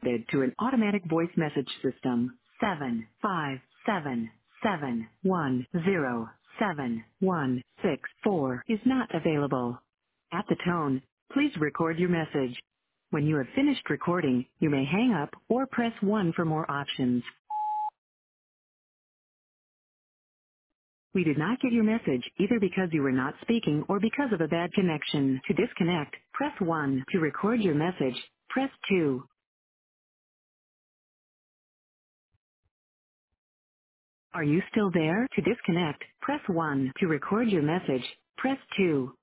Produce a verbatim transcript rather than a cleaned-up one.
forwarded to an automatic voice message system. seven five seven seven one zero seven one six four is not available. At the tone, please record your message. When you have finished recording, you may hang up or press one for more options. We did not get your message either because you were not speaking or because of a bad connection. To disconnect, press one. To record your message, press two. Are you still there? To disconnect, press one. To record your message, press two.